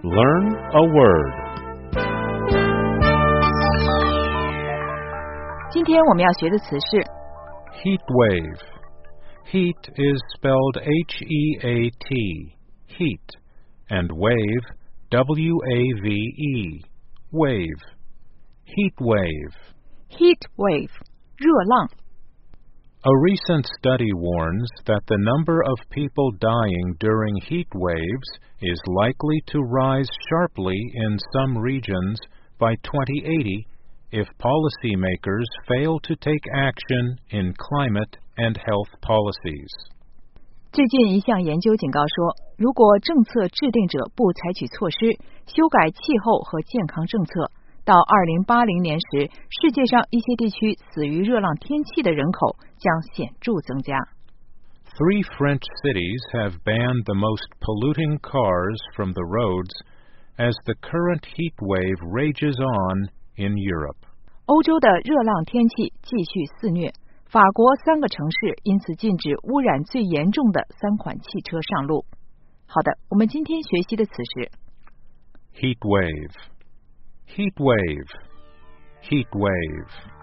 Learn a word. 今天我们要学的词是 Heat wave. Heat is spelled H-E-A-T, heat, and wave, W-A-V-E, wave. Heat wave. heat wave 热浪。 A recent study warns that the number of people dying during heat waves is likely to rise sharply in some regions by 2080 if policymakers fail to take action in climate and health policies. 最近一项研究警告说，如果政策制定者不采取措施，修改气候和健康政策，到2080年时，世界上一些地区死于热浪天气的人口将显著增加。 3 French cities have banned the most polluting cars from the roads as the current heat wave rages on in Europe. 欧洲的热浪天气继续肆虐，法国3个城市因此禁止污染最严重的3款汽车上路。好的，我们今天学习的词是 Heat wave. Heat wave. Heat wave.